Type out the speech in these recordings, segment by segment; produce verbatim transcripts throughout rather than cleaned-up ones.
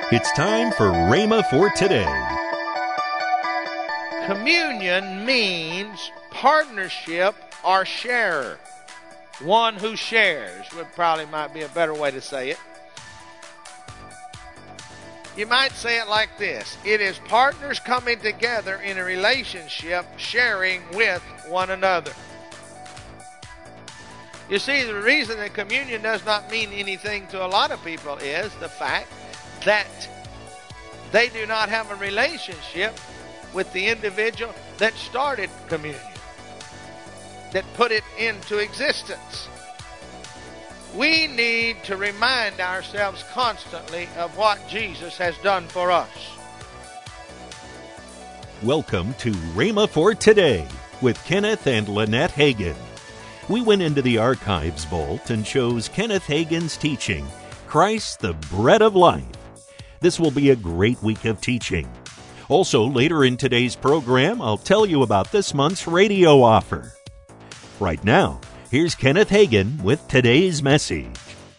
It's time for Rhema for today. Communion means partnership or sharer. One who shares would probably might be a better way to say it. You might say it like this. It is partners coming together in a relationship, sharing with one another. You see, the reason that communion does not mean anything to a lot of people is the fact that they do not have a relationship with the individual that started communion, that put it into existence. We need to remind ourselves constantly of what Jesus has done for us. Welcome to Rhema for Today with Kenneth and Lynette Hagin. We went into the archives vault and chose Kenneth Hagin's teaching, Christ the Bread of Life. This will be a great week of teaching. Also, later in today's program, I'll tell you about this month's radio offer. Right now, here's Kenneth Hagin with today's message.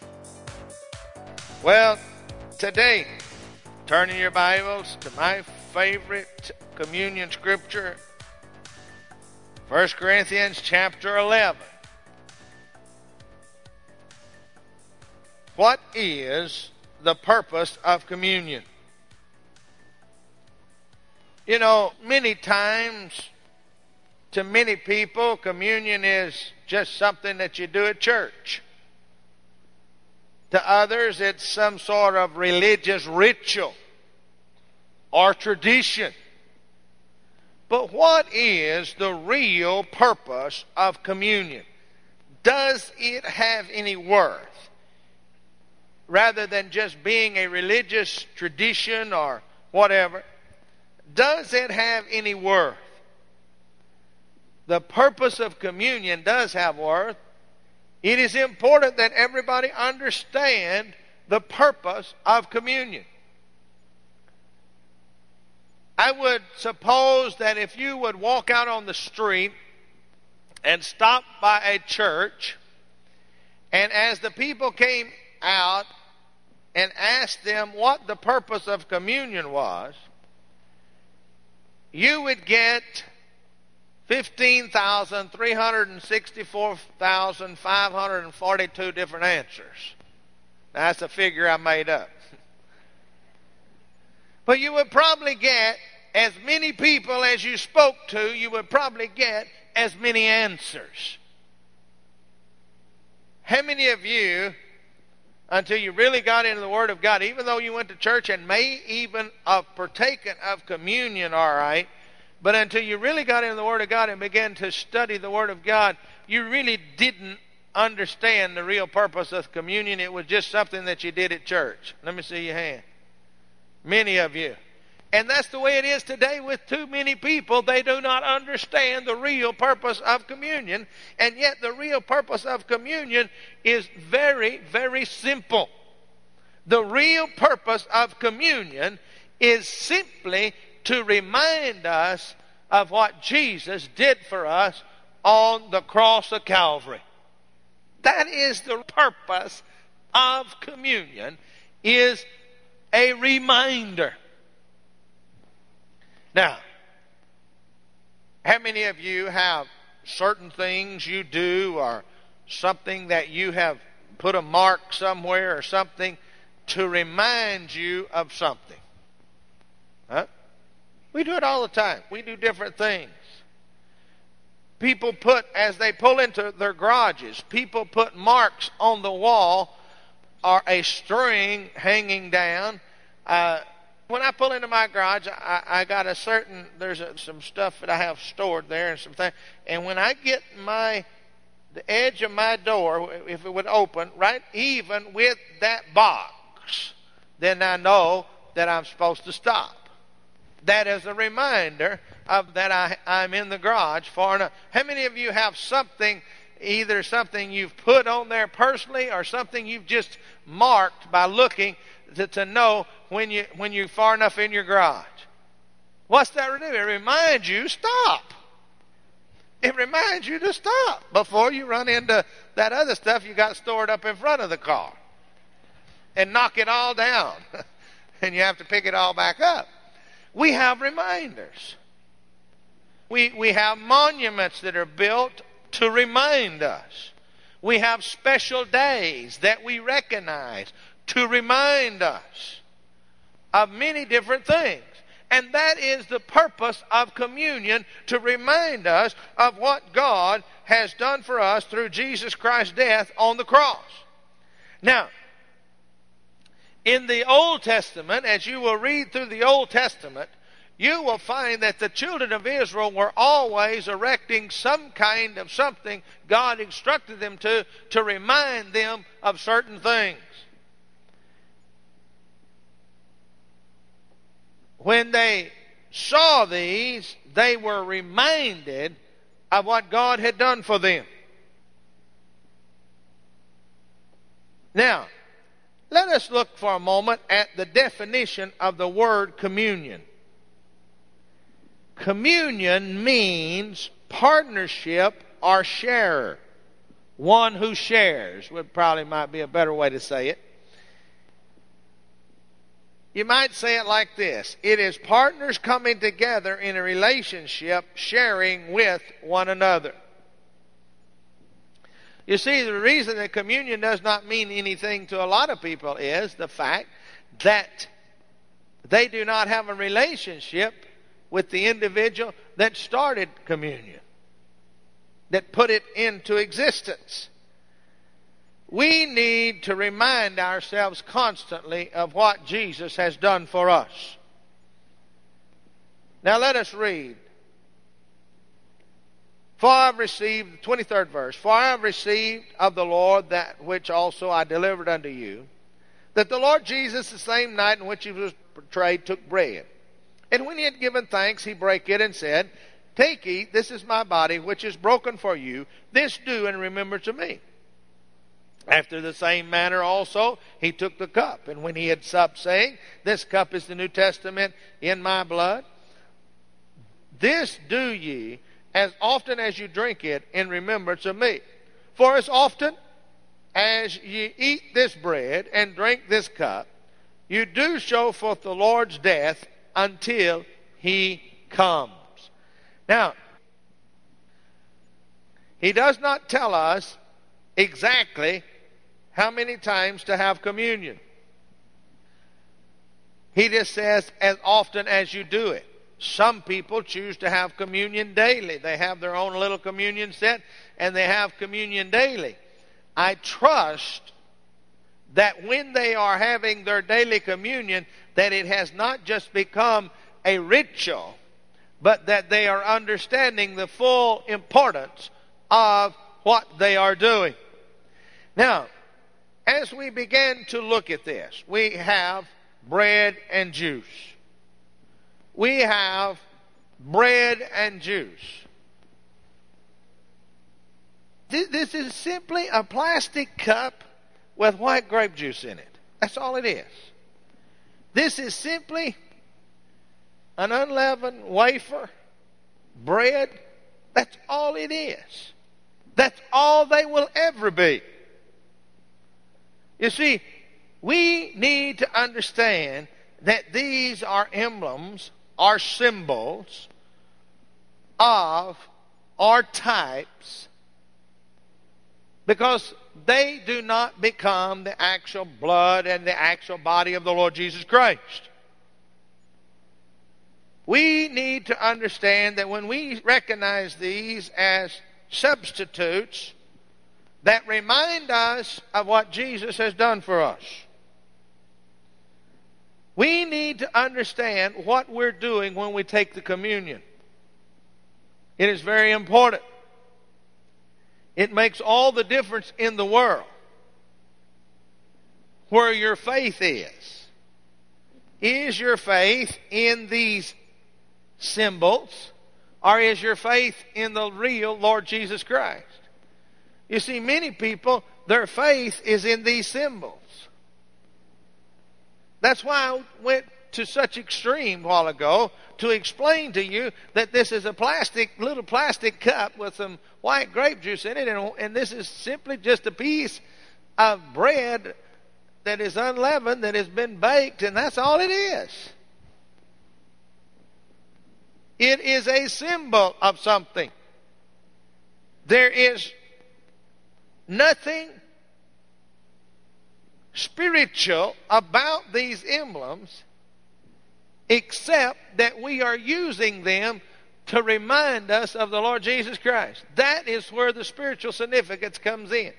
Well, today, turn in your Bibles to my favorite communion scripture, First Corinthians chapter eleven. What is the purpose of communion? You know, many times, to many people, communion is just something that you do at church. To others, it's some sort of religious ritual or tradition. But what is the real purpose of communion? Does it have any worth? Rather than just being a religious tradition or whatever, does it have any worth? The purpose of communion does have worth. It is important that everybody understand the purpose of communion. I would suppose that if you would walk out on the street and stop by a church, and as the people came out and asked them what the purpose of communion was, you would get fifteen thousand three hundred sixty-four thousand five hundred forty-two different answers. That's a figure I made up. But you would probably get as many people as you spoke to, you would probably get as many answers. How many of you, until you really got into the Word of God, even though you went to church and may even have partaken of communion, all right, but until you really got into the Word of God and began to study the Word of God, you really didn't understand the real purpose of communion. It was just something that you did at church. Let me see your hand. Many of you. And that's the way it is today with too many people. They do not understand the real purpose of communion. And yet the real purpose of communion is very, very simple. The real purpose of communion is simply to remind us of what Jesus did for us on the cross of Calvary. That is the purpose of communion, is a reminder. Now, how many of you have certain things you do or something that you have put a mark somewhere or something to remind you of something? Huh? We do it all the time. We do different things. People put, as they pull into their garages, people put marks on the wall or a string hanging down. Uh, when I pull into my garage, I, I got a certain, there's a, some stuff that I have stored there and some things. And when I get my, the edge of my door, if it would open, right even with that box, then I know that I'm supposed to stop. That is a reminder of that I, I'm in the garage far enough. How many of you have something, either something you've put on there personally or something you've just marked by looking to, to know when, you, when you're far enough in your garage? What's that do? It reminds you, stop. It reminds you to stop before you run into that other stuff you got stored up in front of the car and knock it all down. and you have to pick it all back up. We have reminders. We, we have monuments that are built to remind us. We have special days that we recognize to remind us of many different things. And that is the purpose of communion, to remind us of what God has done for us through Jesus Christ's death on the cross. Now, in the Old Testament, as you will read through the Old Testament, you will find that the children of Israel were always erecting some kind of something God instructed them to, to remind them of certain things. When they saw these, they were reminded of what God had done for them. Now, let us look for a moment at the definition of the word communion. Communion means partnership or sharer. One who shares would probably might be a better way to say it. You might say it like this: it is partners coming together in a relationship, sharing with one another. You see, the reason that communion does not mean anything to a lot of people is the fact that they do not have a relationship with the individual that started communion, that put it into existence. We need to remind ourselves constantly of what Jesus has done for us. Now let us read. For I have received, the twenty-third verse, for I have received of the Lord that which also I delivered unto you, that the Lord Jesus, the same night in which he was betrayed, took bread. And when he had given thanks, he brake it and said, Take, eat, this is my body, which is broken for you. This do in remembrance of me. After the same manner also he took the cup, and when he had supped, saying, This cup is the New Testament in my blood. This do ye as often as you drink it in remembrance of me. For as often as ye eat this bread and drink this cup, you do show forth the Lord's death until he comes. Now, he does not tell us exactly how many times to have communion. He just says, as often as you do it. Some people choose to have communion daily. They have their own little communion set, and they have communion daily. I trust that when they are having their daily communion, that it has not just become a ritual, but that they are understanding the full importance of what they are doing. Now, as we begin to look at this, we have bread and juice. We have bread and juice. This is simply a plastic cup with white grape juice in it. That's all it is. This is simply an unleavened wafer, bread. That's all it is. That's all they will ever be. You see, we need to understand that these are emblems, are symbols of, or types, because they do not become the actual blood and the actual body of the Lord Jesus Christ. We need to understand that when we recognize these as substitutes that remind us of what Jesus has done for us, we need to understand what we're doing when we take the communion. It is very important. It makes all the difference in the world where your faith is. Is your faith in these symbols, or is your faith in the real Lord Jesus Christ? You see, many people, their faith is in these symbols. That's why I went to such extreme a while ago to explain to you that this is a plastic, little plastic cup with some white grape juice in it, and, and this is simply just a piece of bread that is unleavened, that has been baked, and that's all it is. It is a symbol of something. There is nothing spiritual about these emblems except that we are using them to remind us of the Lord Jesus Christ. That is where the spiritual significance comes in.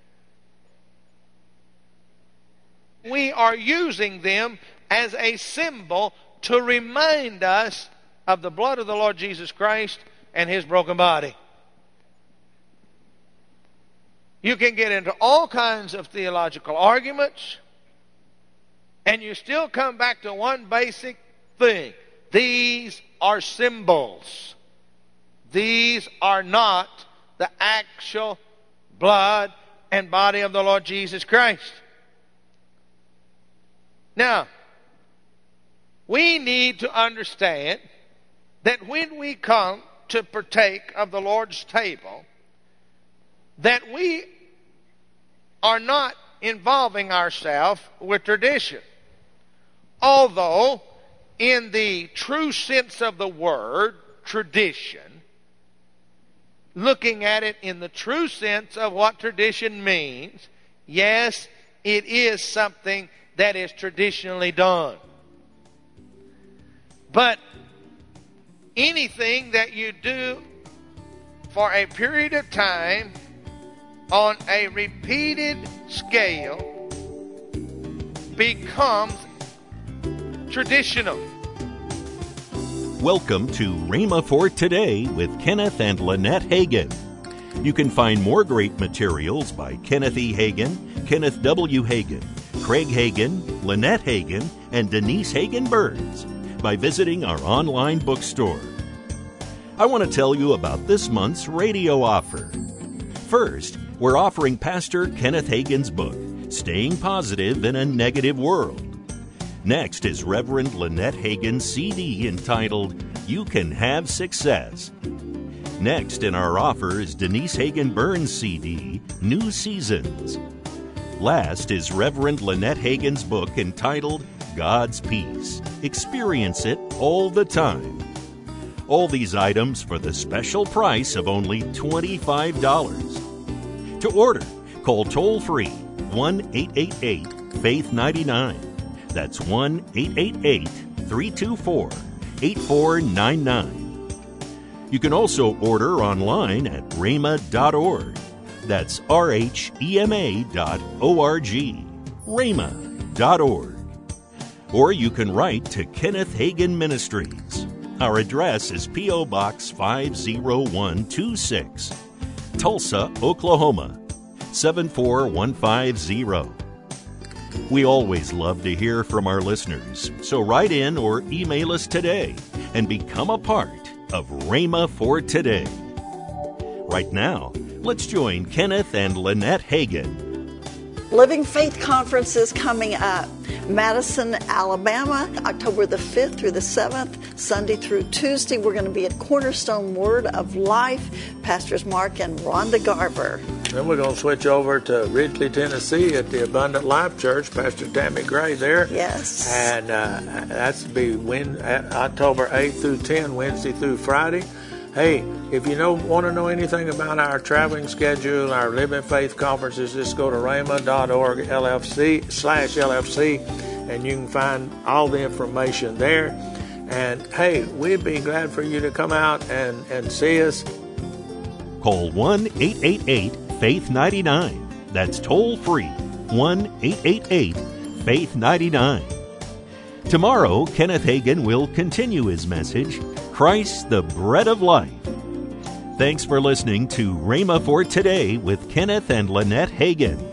We are using them as a symbol to remind us of the blood of the Lord Jesus Christ and His broken body. You can get into all kinds of theological arguments, and you still come back to one basic thing. These are symbols. These are not the actual blood and body of the Lord Jesus Christ. Now, we need to understand that when we come to partake of the Lord's table, that we are not involving ourselves with tradition. Although, in the true sense of the word, tradition, looking at it in the true sense of what tradition means, yes, it is something that is traditionally done. But anything that you do for a period of time on a repeated scale becomes traditional. Welcome to Rhema for Today with Kenneth and Lynette Hagin. You can find more great materials by Kenneth E. Hagin, Kenneth W. Hagin, Craig Hagin, Lynette Hagin, and Denise Hagin Burns by visiting our online bookstore. I want to tell you about this month's radio offer. First, we're offering Pastor Kenneth Hagin's book, Staying Positive in a Negative World. Next is Reverend Lynette Hagin's C D entitled, You Can Have Success. Next in our offer is Denise Hagin Burns' C D, New Seasons. Last is Reverend Lynette Hagin's book entitled, God's Peace. Experience it all the time. All these items for the special price of only twenty-five dollars. To order, call toll-free one eight eight eight, faith ninety-nine. That's one eight eight eight, three two four, eight four nine nine. You can also order online at rhema dot org. That's R H E M A dot O R G, rhema dot org. Or you can write to Kenneth Hagin Ministries. Our address is P O. Box five oh one two six, Tulsa, Oklahoma, seven four one five zero. We always love to hear from our listeners, so write in or email us today and become a part of Rhema for Today. Right now, let's join Kenneth and Lynette Hagin. Living Faith Conference is coming up. Madison, Alabama, October the fifth through the seventh, Sunday through Tuesday. We're going to be at Cornerstone Word of Life, Pastors Mark and Rhonda Garber. Then we're going to switch over to Ridgely, Tennessee at the Abundant Life Church, Pastor Tammy Gray there. Yes. And uh, that's to be when, October eighth through tenth, Wednesday through Friday. Hey, if you know, want to know anything about our traveling schedule, our Living Faith conferences, just go to rhema dot org L F C slash L F C, and you can find all the information there. And hey, we'd be glad for you to come out and, and see us. Call one eight eight eight, faith ninety-nine. That's toll free, one eight eight eight, faith ninety-nine. Tomorrow, Kenneth Hagin will continue his message, Christ the Bread of Life. Thanks for listening to Rhema for Today with Kenneth and Lynette Hagin.